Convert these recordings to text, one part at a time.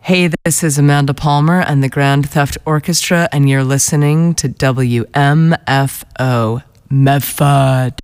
Hey, this is Amanda Palmer and the Grand Theft Orchestra, and you're listening to WMFO, Medford.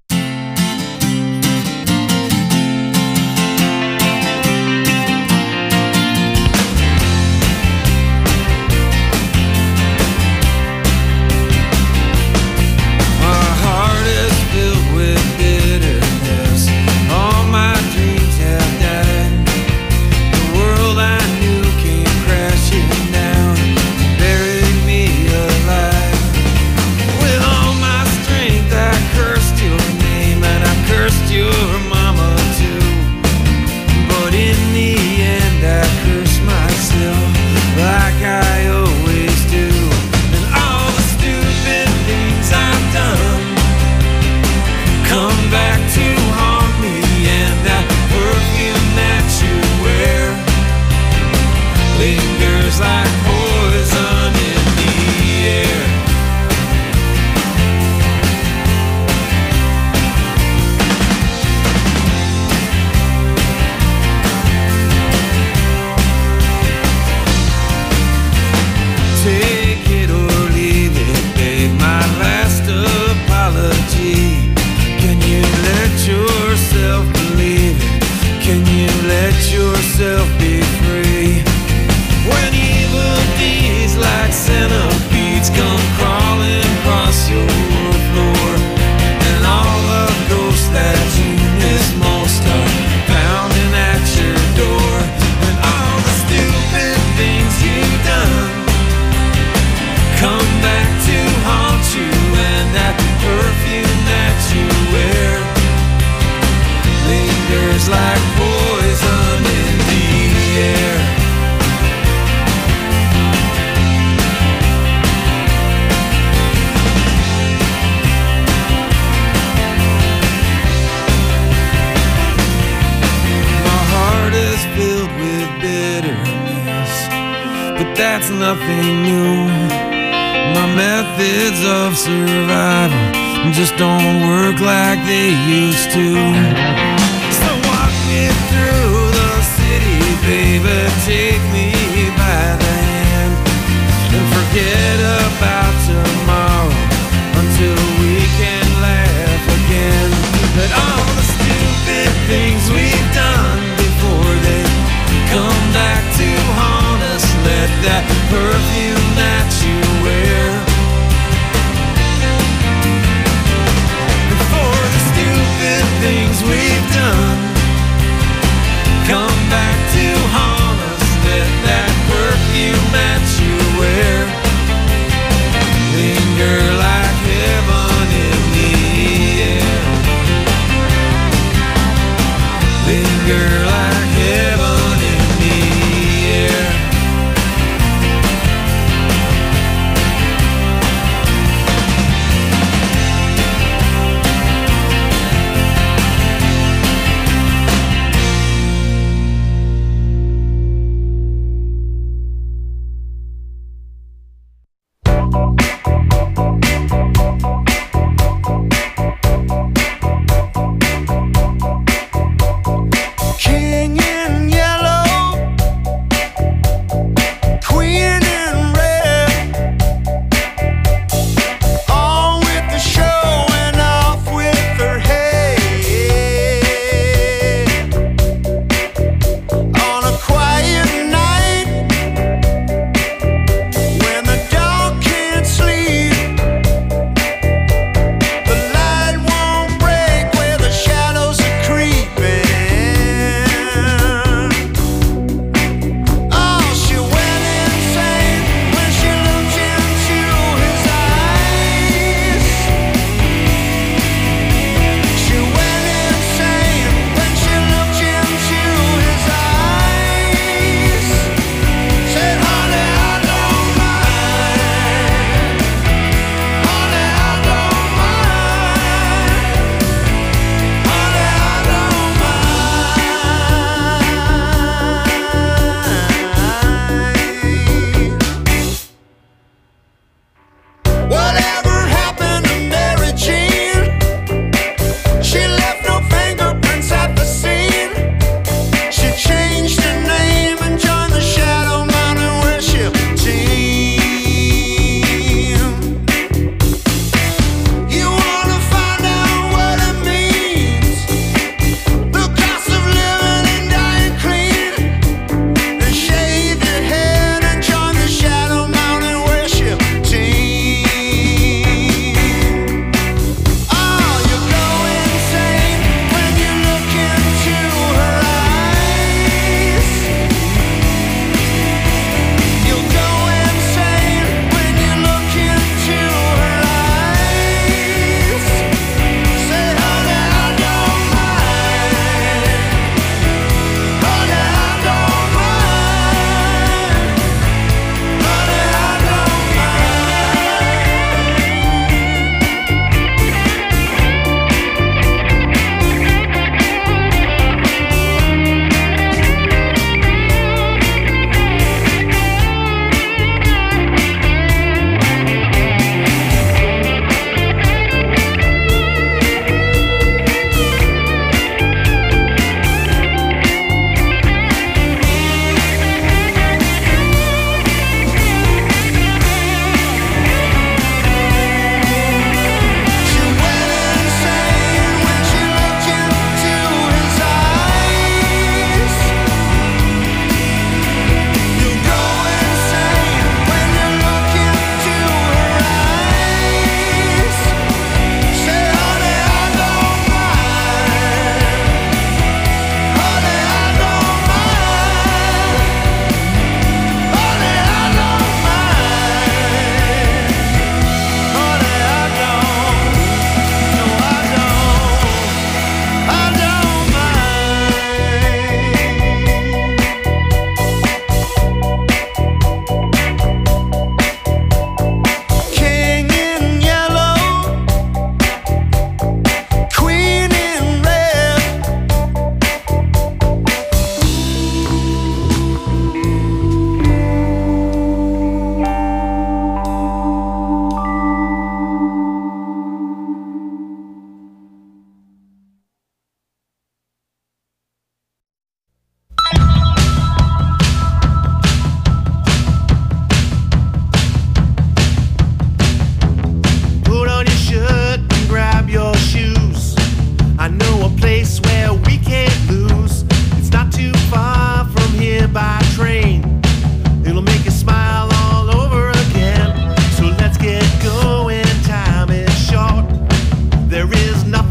That's nothing new. My methods of survival just don't work like they used to. So walk me through the city, baby, take me by the hand, and forget about tomorrow until we can laugh again. But all the stupid things we've done before they come back to haunt us. Let that perfume that you wear, before the stupid things we've done come back to haunt us. Let that perfume that you wear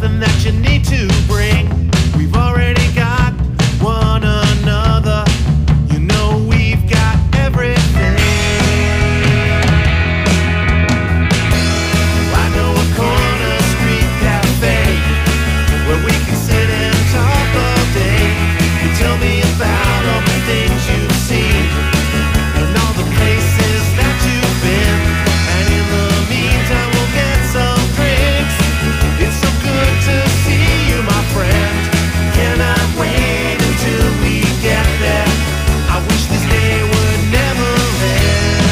nothing that you need to bring. We've already got one another. You know we've got everything. I know a corner street cafe where we can sit and talk all day. You tell me about all the things you've seen and all the places that you've been. And in the meantime we'll get some drinks. It's so good to see you, my friend. Cannot wait until we get there. I wish this day would never end.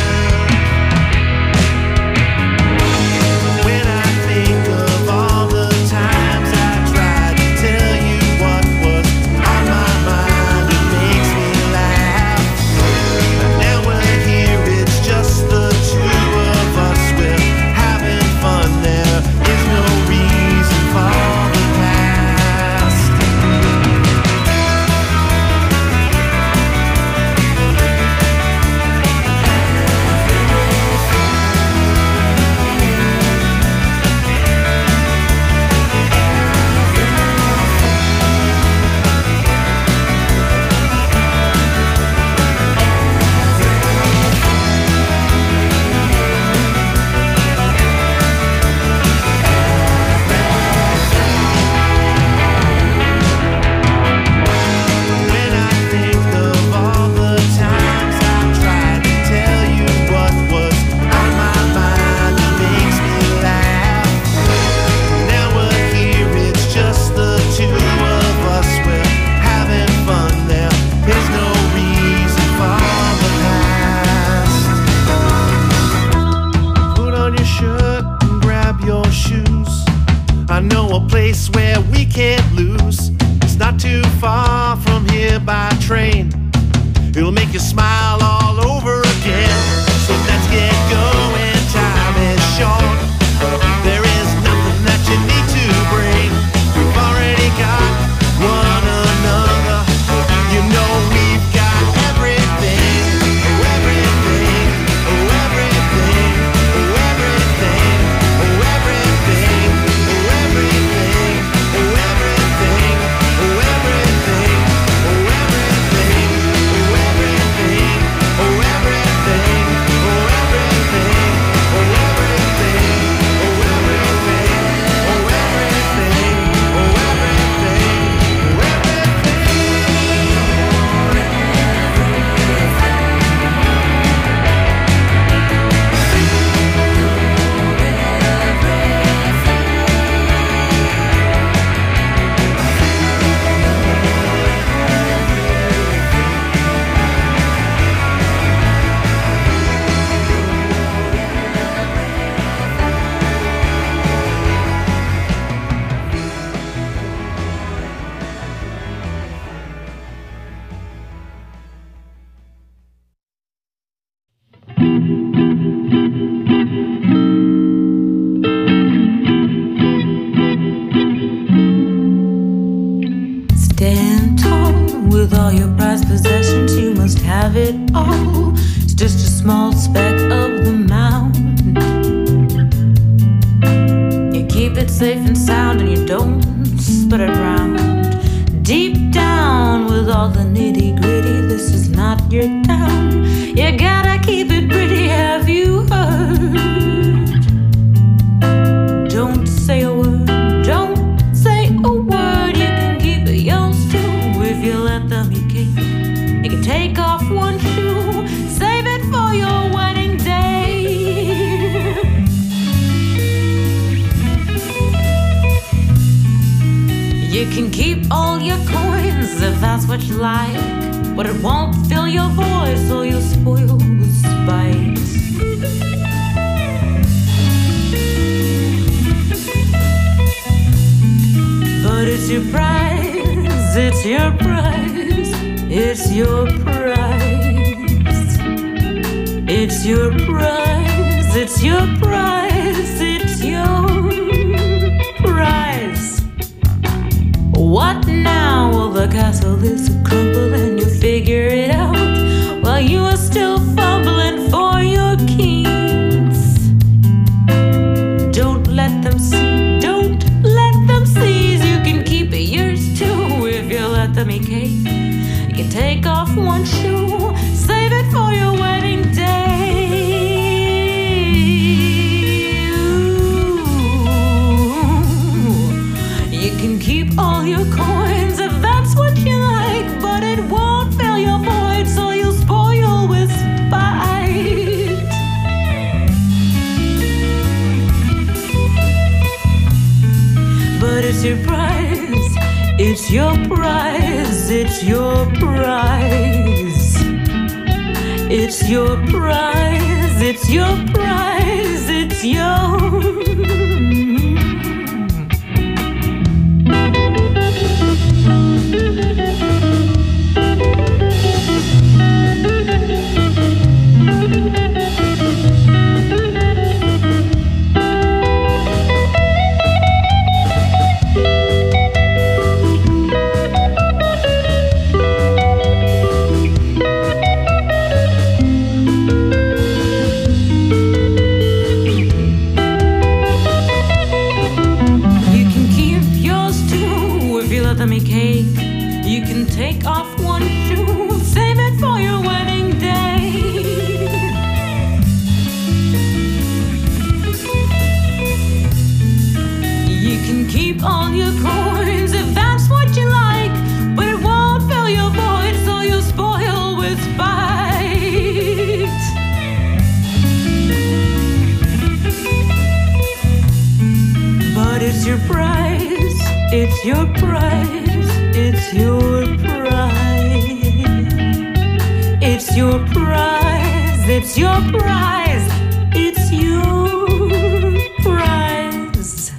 When I think of all the times I tried to tell you what was on my mind, it makes me laugh. And now we're here, it's just the two of us. We're having fun, there is no reason for the past. When I think of all the times I tried to tell you what was on my mind, it makes me laugh. Now we're here, it's just the two of us. We're having fun, there is no reason for the past. Put on your shirt and grab your shoes. I know a place where we can't lose. It's not too far from here by train. It'll make you smile all over again. So let's get going, time is short. There is nothing that you need to bring. We've already got one another. You know we've got everything. Oh, everything. Oh, everything. Oh, everything. Oh, everything. Oh, everything. Oh, everything. Oh, everything. Oh, everything. Oh, everything. Oh, everything. Oh, everything. Oh, everything. Oh, everything. Oh, everything. Oh, Stand tall with all your prized possessions. You must have it all. It's just a small speck of the mountain. You keep it safe and sound and you don't spread it around. Deep down with all the nitty gritty, this is not your town. You gotta keep it pretty, have you heard? Don't say a word, don't say a word. You can keep it yours too if you let them. You can take off one shoe, save it for your wedding day. You can keep all your coins if that's what you like, but it won't fill your voice or you'll spoil the spite. But it's your prize, it's your prize, it's your prize. It's your prize, it's your prize, it's your prize. What now? Well, the castle is a crumble and you figure it out while you are still fumbling for your keys. Don't let them see, don't let them see off one shoe, save it for your wedding day. You can keep all your coins if that's what you like, but it won't fill your void, so you'll spoil with spite. But it's your prize, it's your prize, it's your prize. It's your prize, it's your prize, it's your. Me cake. You can take off one shoe, save it for your wedding day. You can keep all your coins if that's what you like, but it won't fill your void, so you'll spoil with spite. But it's your prize, it's your prize, it's your prize. It's your prize, it's your prize, it's your prize.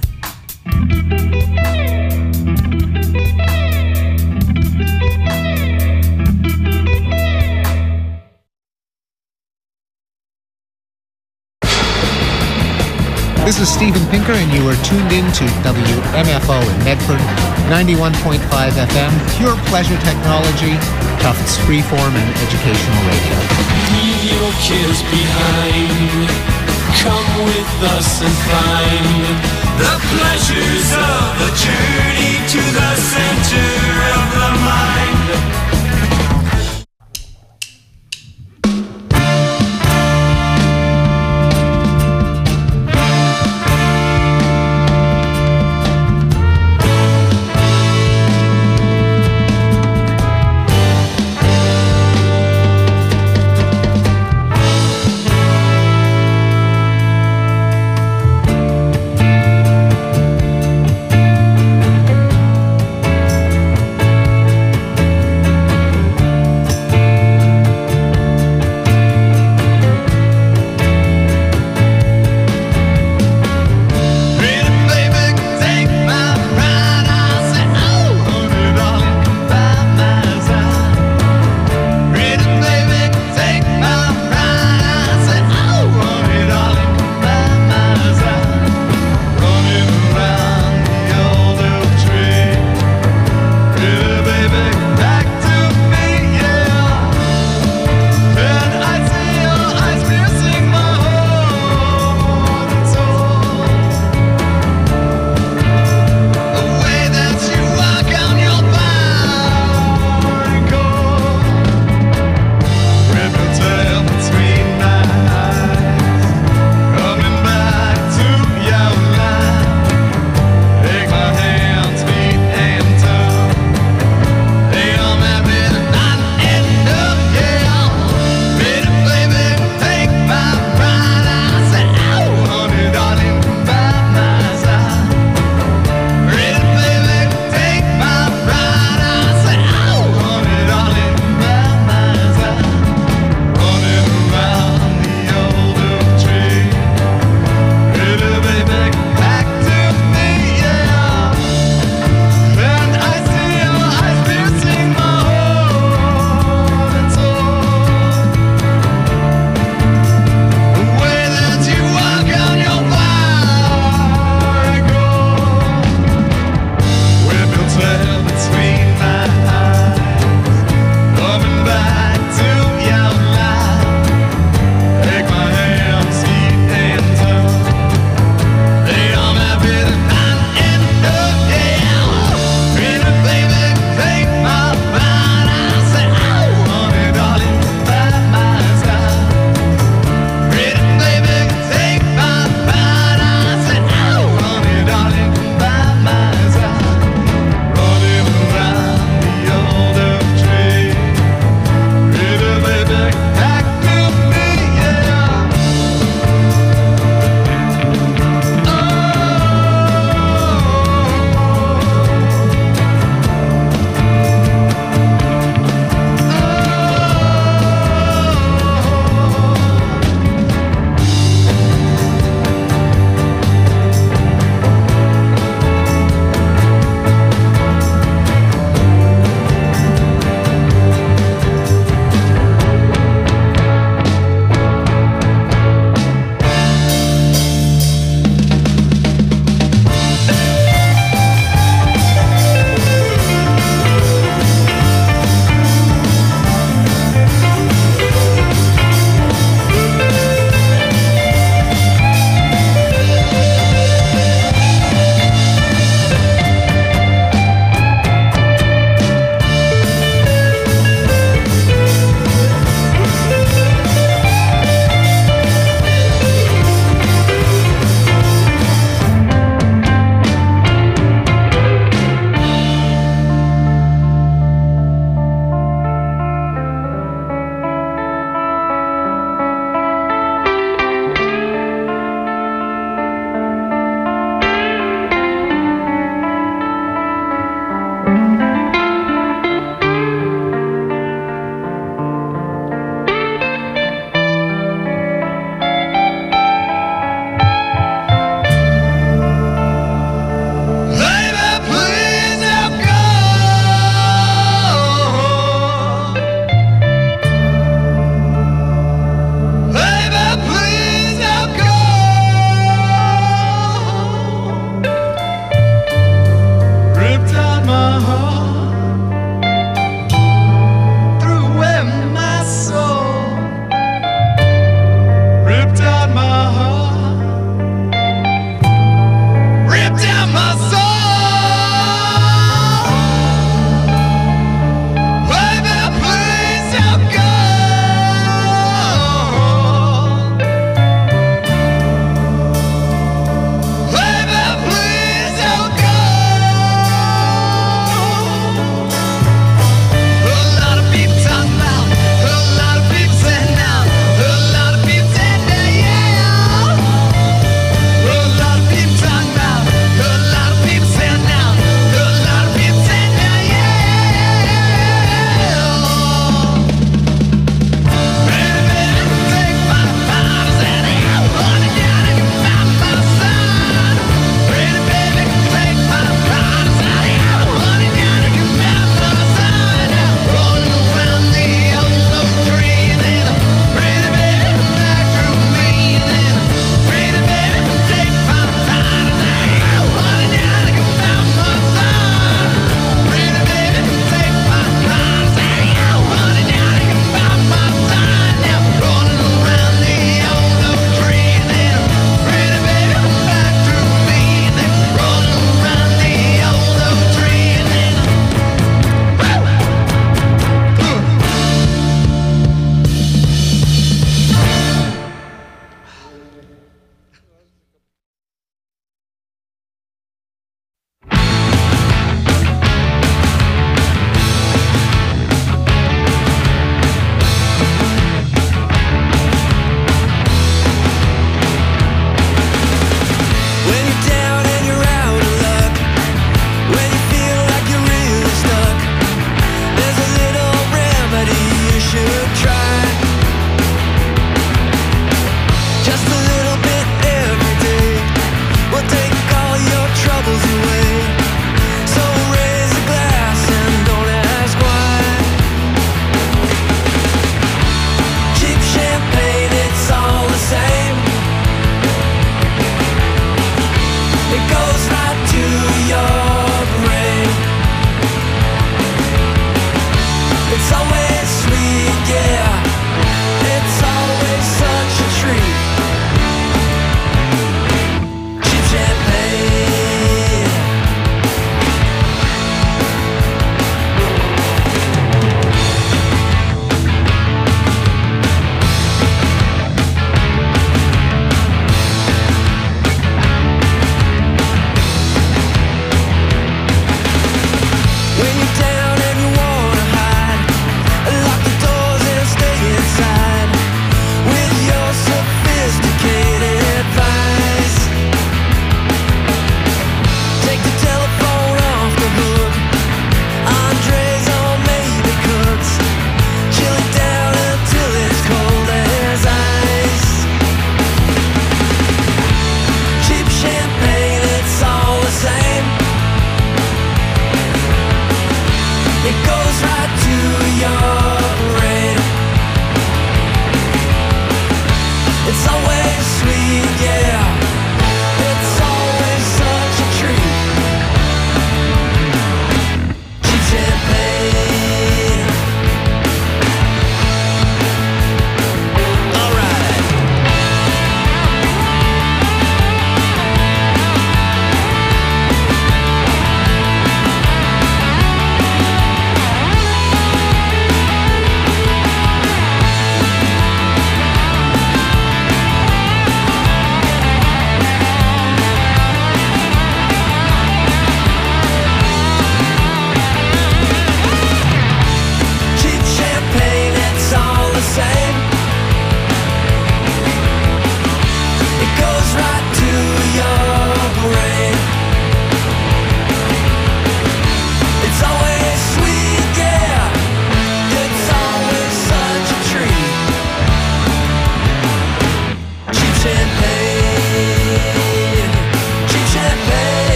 This is Steven Pinker, and you are tuned in to WMFO in Medford, 91.5 FM, pure pleasure technology, Tufts freeform and educational radio. Leave your kids behind. Come with us and find the pleasures of the journey to the center of the mind.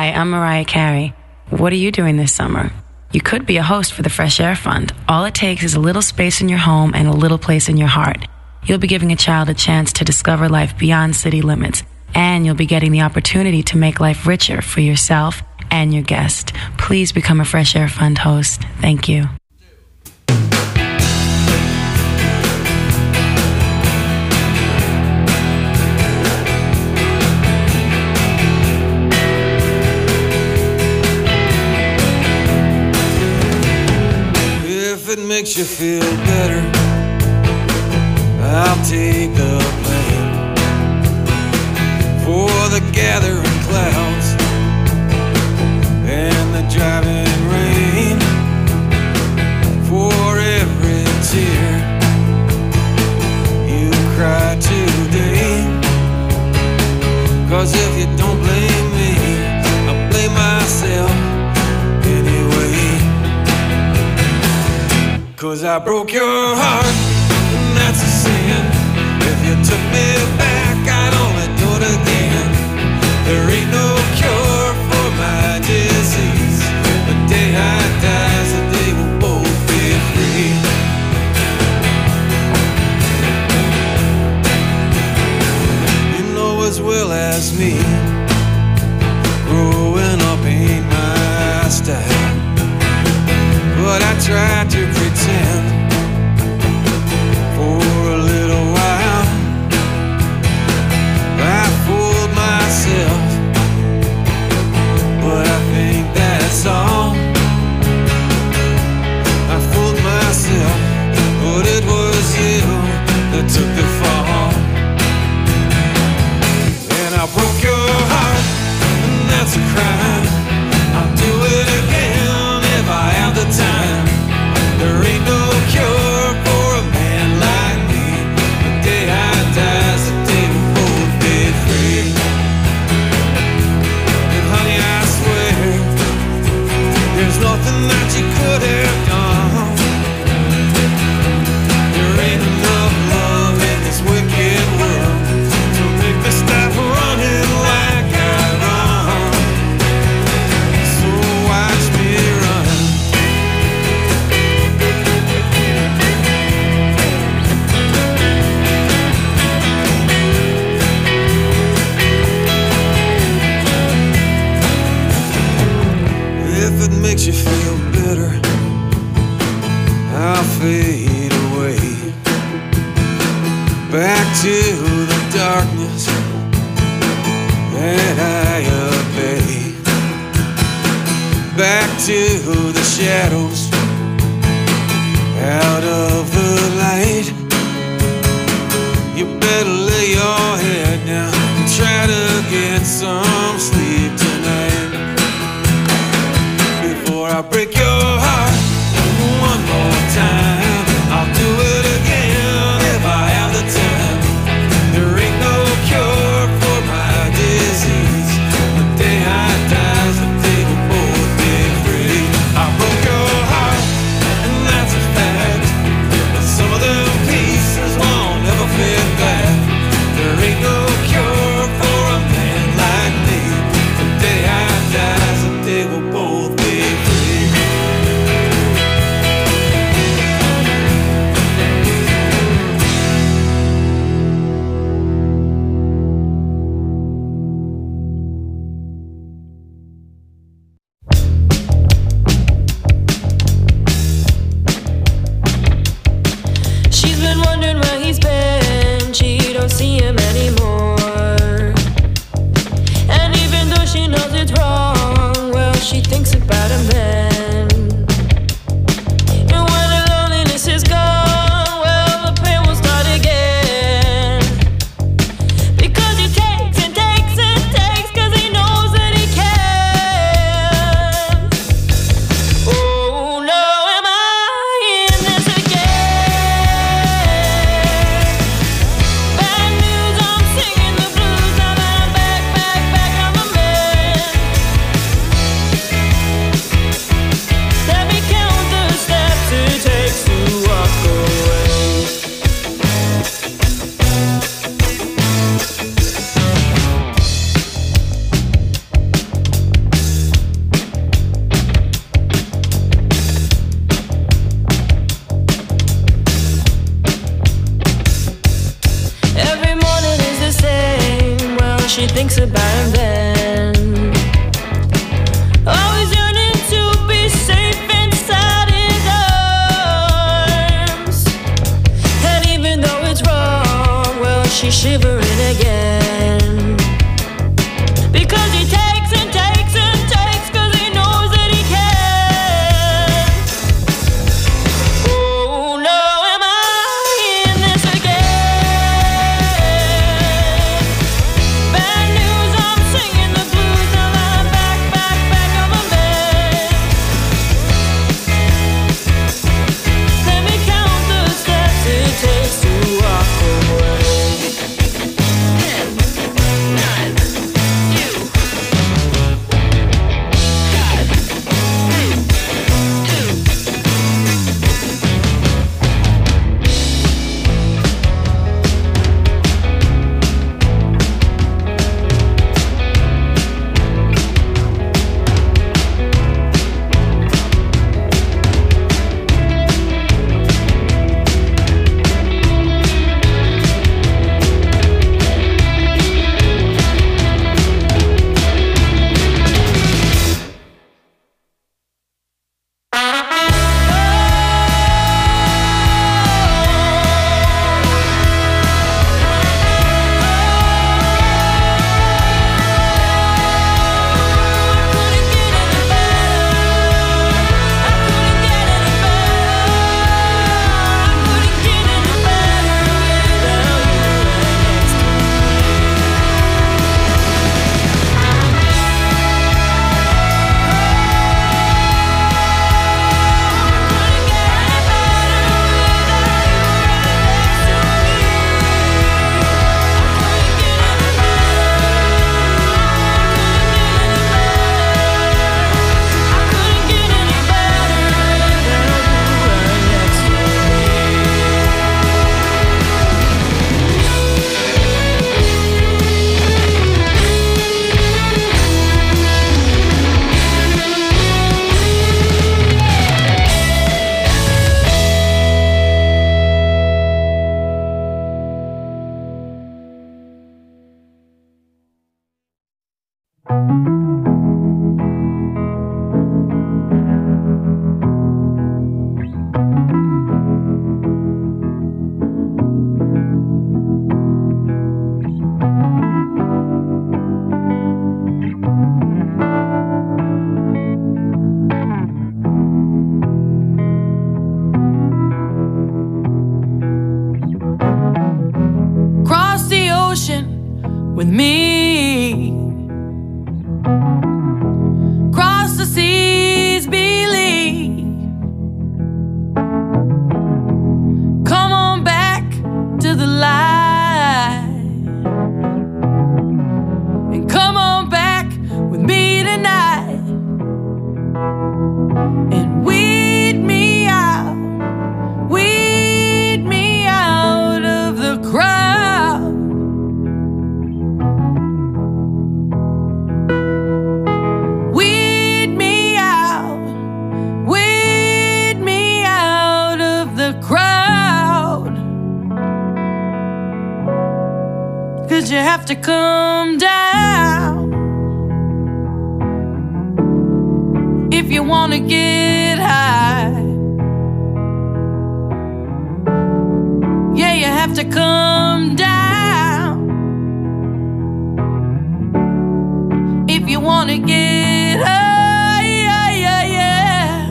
Hi, I'm Mariah Carey. What are you doing this summer? You could be a host for the Fresh Air Fund. All it takes is a little space in your home and a little place in your heart. You'll be giving a child a chance to discover life beyond city limits, and you'll be getting the opportunity to make life richer for yourself and your guest. Please become a Fresh Air Fund host. Thank you. If it makes you feel better, I'll take the blame for the gathering clouds and the driving rain, for every tear you cry today. 'Cause if you don't blame me, I'll blame myself anyway. 'Cause I broke your heart, and that's a sin. If you took me back, I'd only do it again. There ain't no cure for my disease. The day I die is the day we'll both be free. You know as well as me, growing up ain't my style. But I tried to pretend for a little while. I fooled myself, but I think that's all. I fooled myself, but it was you that took the fall. And I broke your heart, and that's a crime. I'll do it again if I have the time. There ain't no cure for a man like me. The day I die is the day we'll both be free. And honey, I swear, there's nothing that you could have done. There ain't enough love in this wicked world to make me stop running like I run. So watch me run. If it makes you feel better, I'll fade away back to the darkness that I obey, back to the shadows, out of the light. You better lay your head down and try to get some sleep tonight. Before I break your heart one more time, I'll do it again if I have the time. There ain't no cure for my disease. The day I die is the day we'll both be free. I broke your heart, and that's a fact. thinks about him then. Always yearning to be safe inside his arms. And even though it's wrong, well, she's shivering again. Because he takes and takes and takes, 'cause he knows that he can. Oh no, am I in this again? Bad news, I'm singing the blues. Now I'm back on my bed. Let me count the steps it takes to walk away. 10, 9, you. 5, 4, 3, 2. Cross the ocean with me. Cross the seas, believe. Come on back to the light. And come on back with me tonight. And weed me out of the crowd. Weed me out of the crowd. 'Cause you have to come down if you wanna get high. Yeah, you have to come down if you wanna get high. Yeah, yeah, yeah.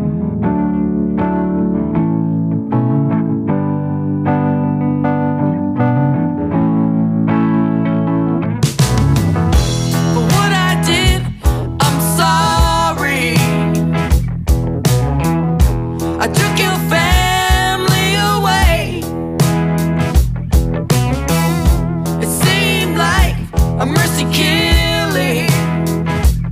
For what I did, I'm sorry. I took your family away. It seemed like a mercy killing.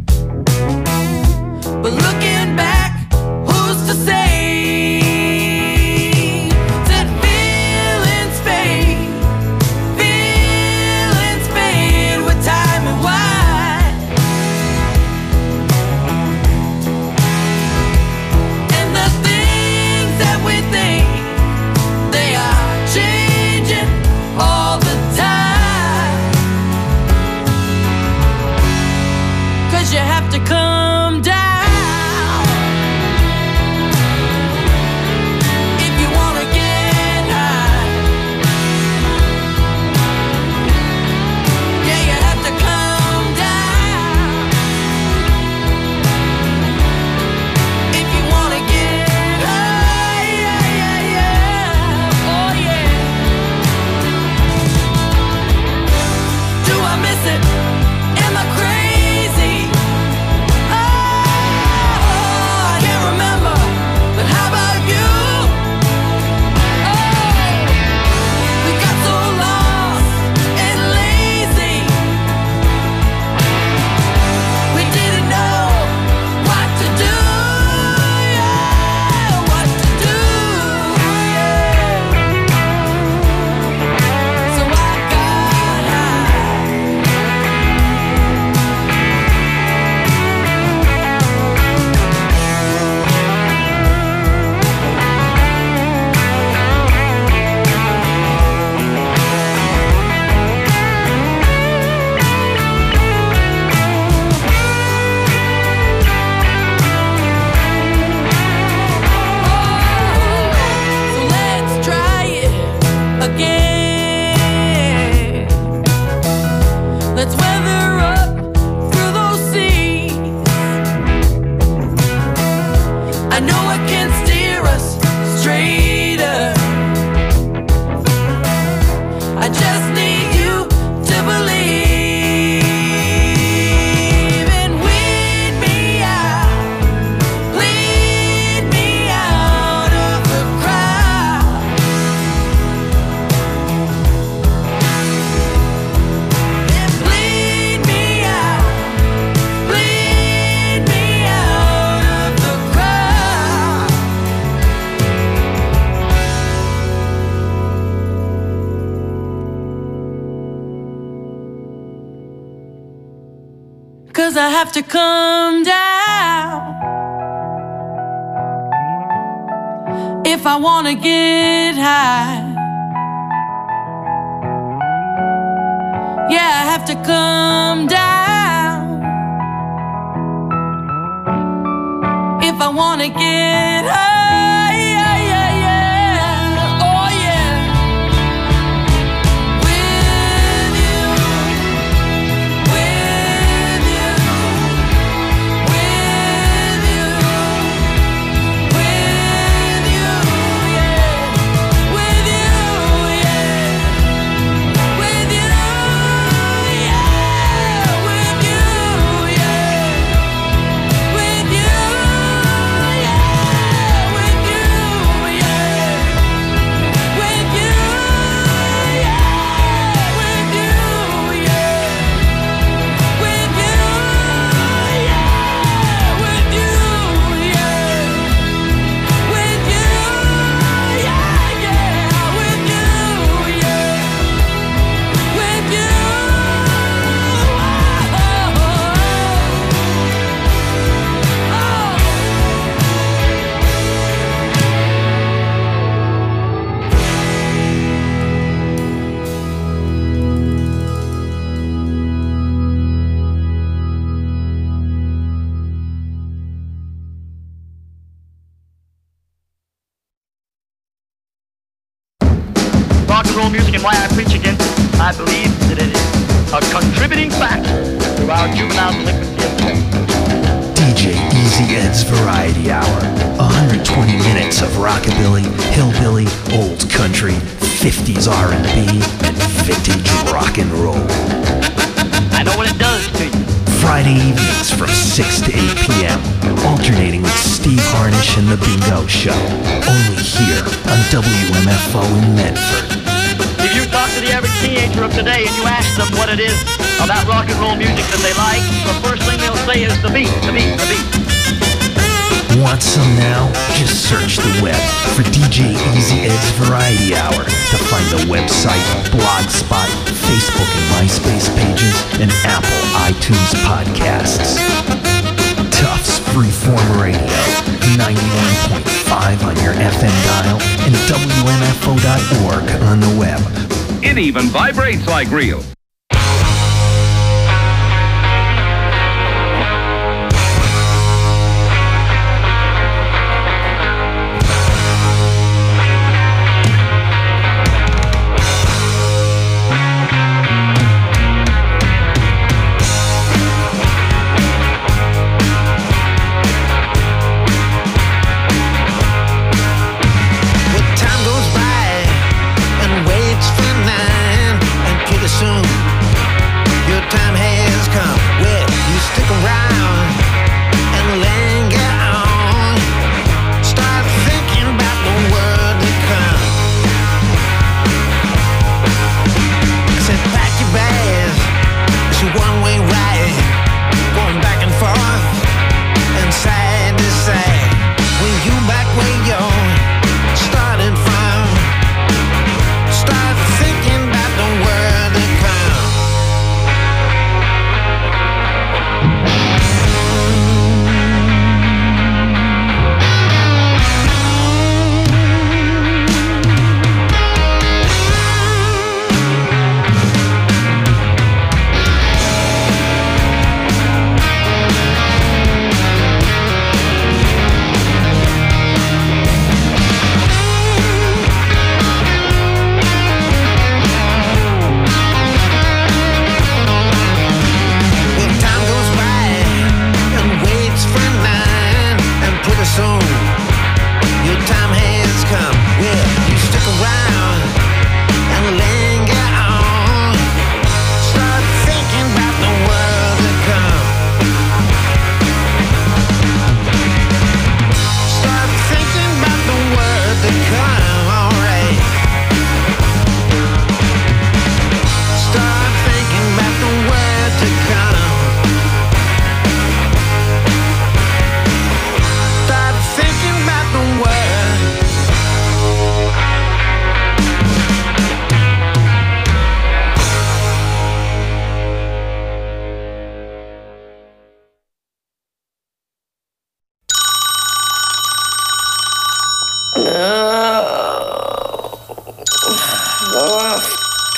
'cause I have to come down if I wanna get high. Yeah, I have to come down if I wanna get high. Yeah, yeah, yeah. Oh yeah. With you, with you, with you, with you, yeah. With you, yeah. With you, yeah. With you, yeah. With you, yeah. With you, yeah. With you, yeah. With you, yeah. With you, yeah. With you, yeah. With you, yeah, yeah. With you, yeah. With you, Rock and roll music and why I preach against it. I believe that it is a contributing factor to our juvenile delinquency. DJ Easy Ed's Variety Hour. 120 minutes of rockabilly, hillbilly, old country, 50s R&B, and vintage rock and roll. I know what it does to you. Friday evenings from 6 to 8 p.m. Alternating with Steve Harnish and The Bingo Show. Only here on WMFO in Medford. If you talk to the average teenager of today and you ask them what it is about rock and roll music that they like, the first thing they'll say is the beat, the beat, the beat. Want some now? Just search the web for DJ Easy Ed's Variety Hour to find the website, Blogspot, Facebook and MySpace pages, and Apple iTunes podcasts. Tufts Freeform Radio, 91.5 on your FM dial, and WMFO.org on the web. It even vibrates like real. Time goes by and waits for 9, and pretty soon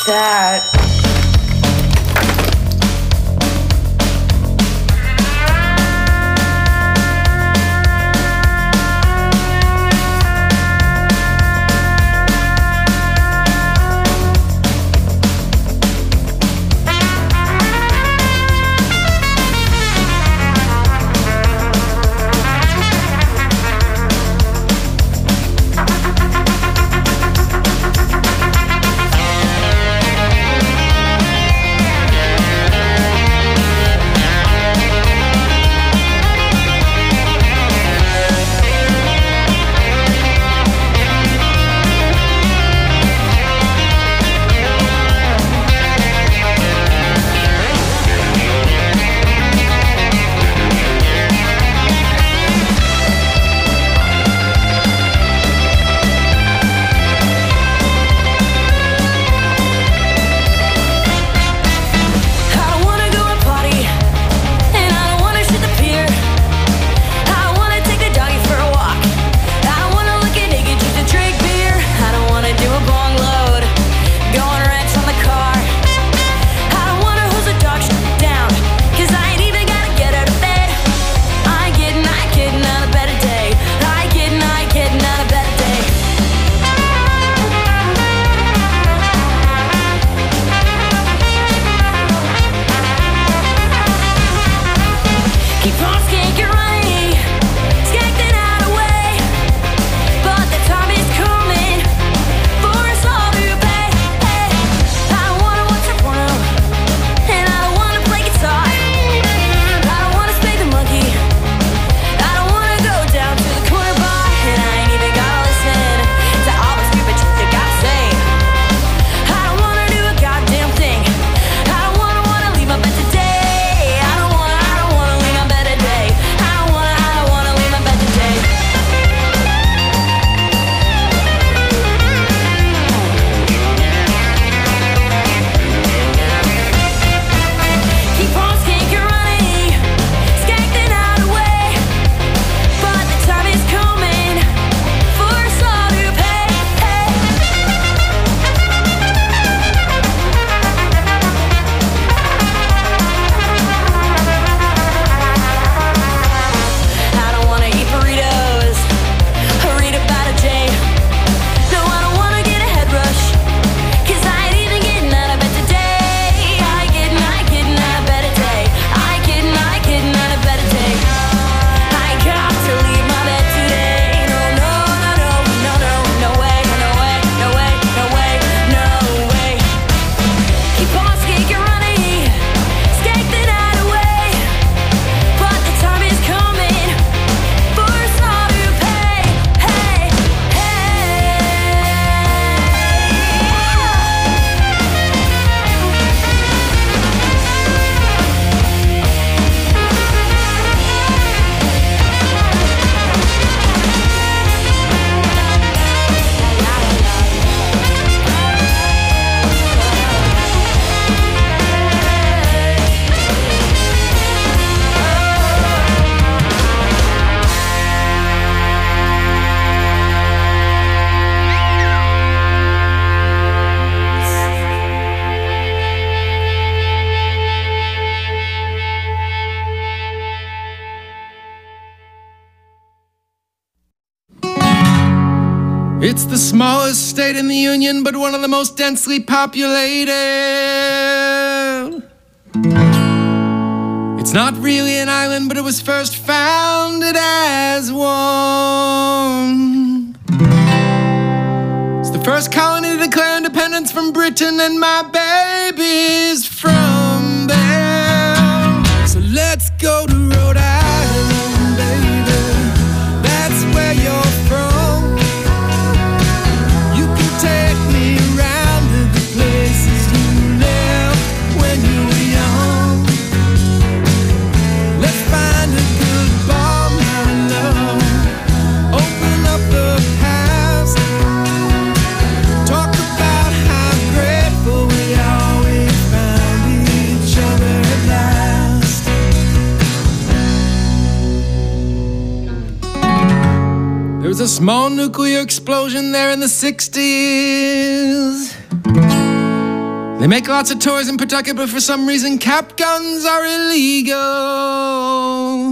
that? It's the smallest state in the Union, but one of the most densely populated. It's not really an island, but it was first founded as one. It's the first colony to declare independence from Britain, and my baby's from there. So let's go to Rhode Island, baby. That's where you're from. Take me around to the places you left when you were young. Let's find a good bar, my love. Open up the past. Talk about how grateful we always found each other at last. There was a small nuclear explosion there in the 60s. They make lots of toys in Pawtucket, but for some reason cap guns are illegal.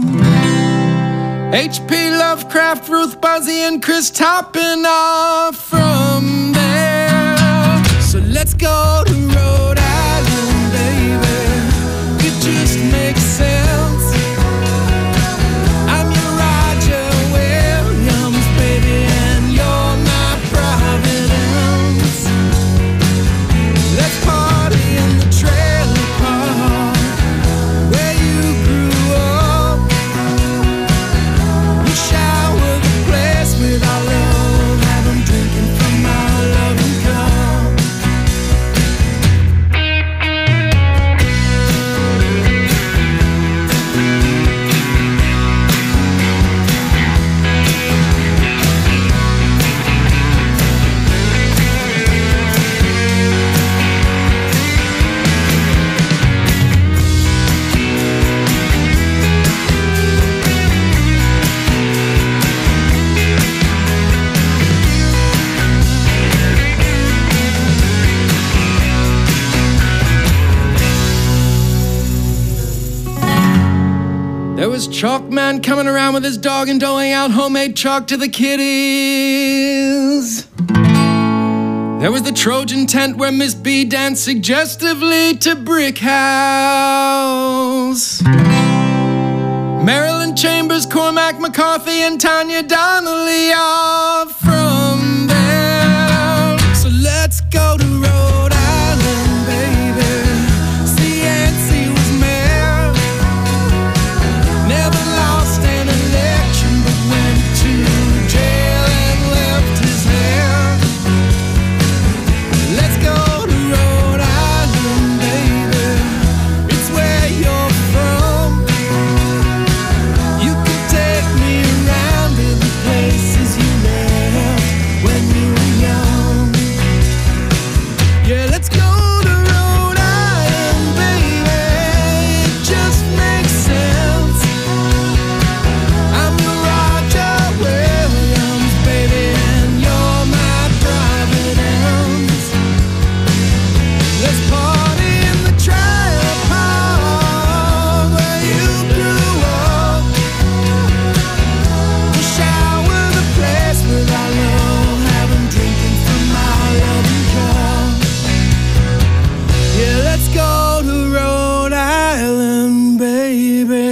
H.P. Lovecraft, Ruth Buzzy, and Chris Toppin are from there. So let's go to Rhode Island, baby. It just makes sense. I'm your Roger Williams, baby, and you're my Providence. Let's party in the trailer park where you grew up. We shower the place with our love, have them drinking from our loving cup. There was Chalk Man coming around with his dog and doling out homemade chalk to the kiddies. There was the Trojan tent where Miss B danced suggestively to Brick House. Marilyn Chambers, Cormac McCarthy, and Tanya Donnelly are from there. So let's go to Rhode Island, baby. See, Yancey was mayor. Never lost an election, but went to jail and left his hair. Let's go to Rhode Island, baby. It's where you're from. You can take me around to the places you left when you were young. Yeah, let's go to Rhode Island, baby. It just makes sense. I'm your Roger Williams, baby, and you're my Providence. Let's party in the trailer park where you grew up. We'll shower the place with our love, have them drinking from our loving cup. Yeah, let's go to Rhode Island, baby.